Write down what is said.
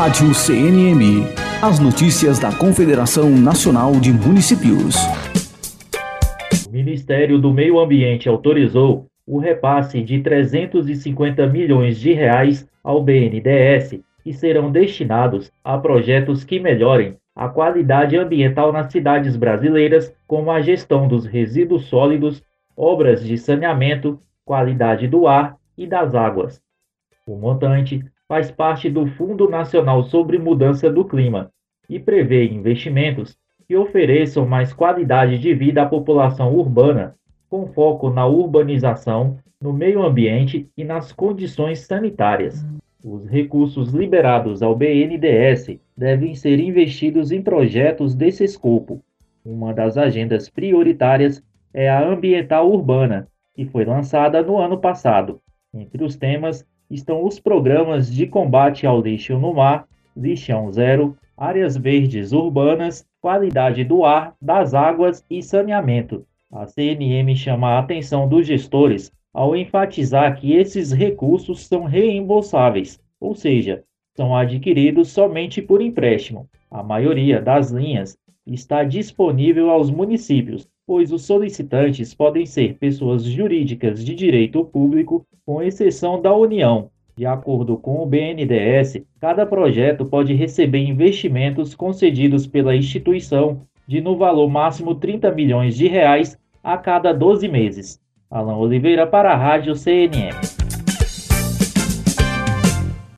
Rádio CNM. As notícias da Confederação Nacional de Municípios. O Ministério do Meio Ambiente autorizou o repasse de R$ 350 milhões ao BNDES, que serão destinados a projetos que melhorem a qualidade ambiental nas cidades brasileiras, como a gestão dos resíduos sólidos, obras de saneamento, qualidade do ar e das águas. O montante faz parte do Fundo Nacional sobre Mudança do Clima e prevê investimentos que ofereçam mais qualidade de vida à população urbana, com foco na urbanização, no meio ambiente e nas condições sanitárias. Os recursos liberados ao BNDES devem ser investidos em projetos desse escopo. Uma das agendas prioritárias é a ambiental urbana, que foi lançada no ano passado. Entre os temas estão os programas de combate ao lixo no mar, lixão zero, áreas verdes urbanas, qualidade do ar, das águas e saneamento. A CNM chama a atenção dos gestores ao enfatizar que esses recursos são reembolsáveis, ou seja, são adquiridos somente por empréstimo. A maioria das linhas está disponível aos municípios, pois os solicitantes podem ser pessoas jurídicas de direito público, com exceção da União. De acordo com o BNDES, cada projeto pode receber investimentos concedidos pela instituição de no valor máximo R$ 30 milhões a cada 12 meses. Alan Oliveira para a Rádio CNM.